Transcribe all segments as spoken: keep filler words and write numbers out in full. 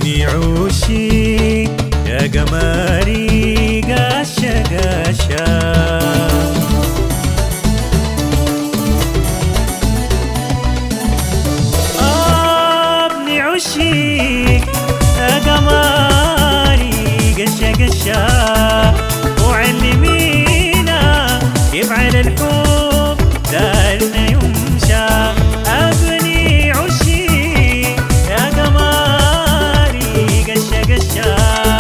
أبني عوشي يا قمري قاشا قاشا. أبني عوشي يا قمري قاشا قاشا، وعلمينا كيف على الحب دارنا يمشى. أبني عوشي يا قمري قاشا قاشا،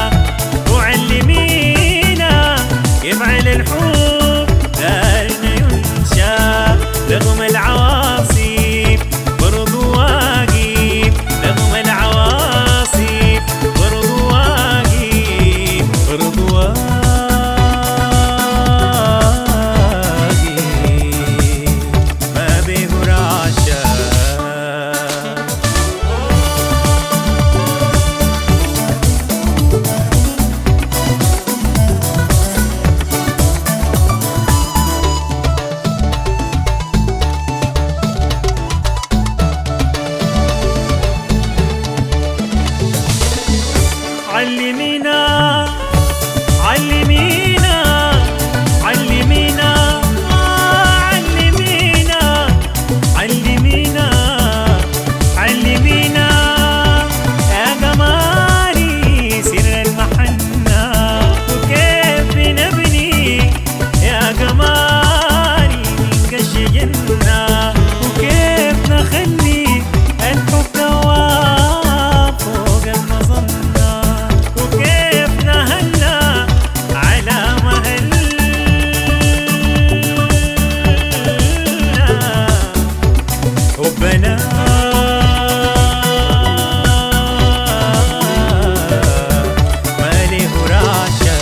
وعلمينا كيف على الحب دارنا يمشى. رغم العواصف برضو واقف، رغم العواصف برضو واقف، برضو واقف ما بيه رعشة. علمينا علمينا علمينا علمينا علمينا علمينا يا قمري سر المحنة، وكيف نبني يا قمري من قش جنة، وكيف نخلي الحب دوام فوق المظنة، وكيف نهنى على مهلنا حبنا ما له رعشة.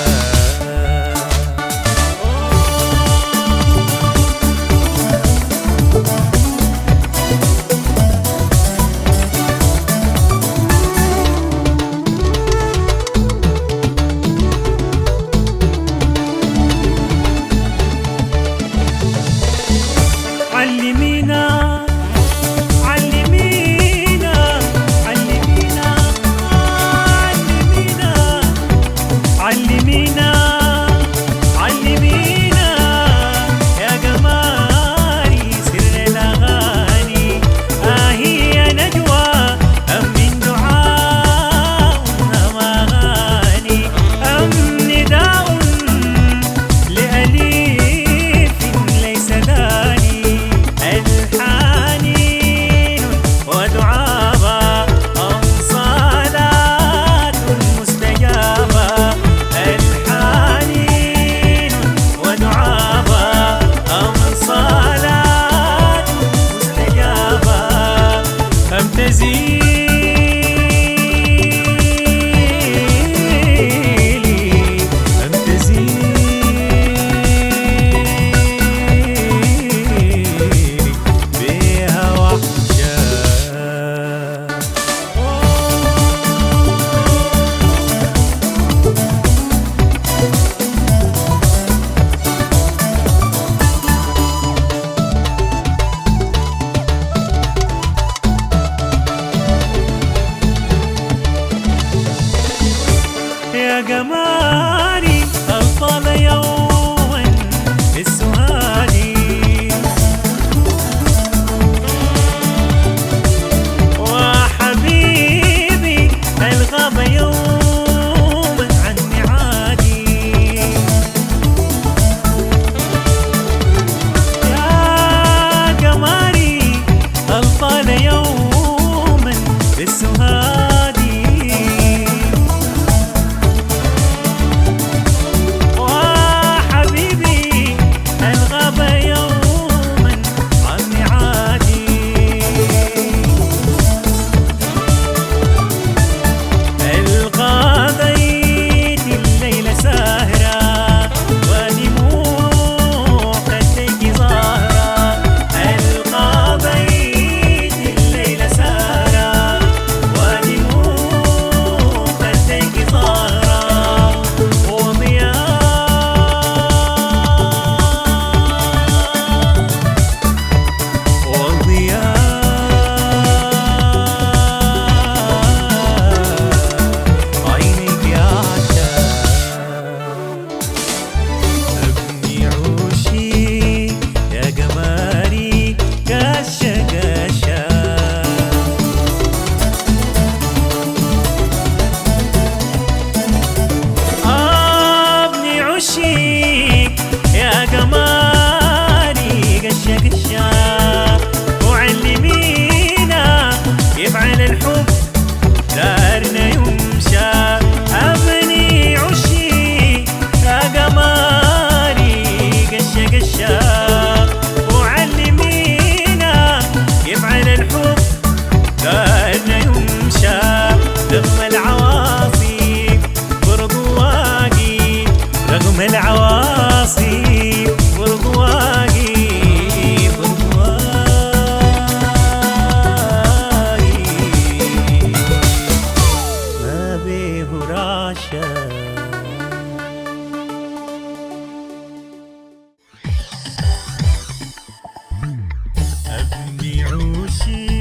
علمينا علمينا علمينا علمينا علمينا علمينا يا قمري سر الأغاني. آه هي نجوى أم من دعاء أم أغاني، أم نداء لأليف ليس داني. الحال العشاق. أبني عوشي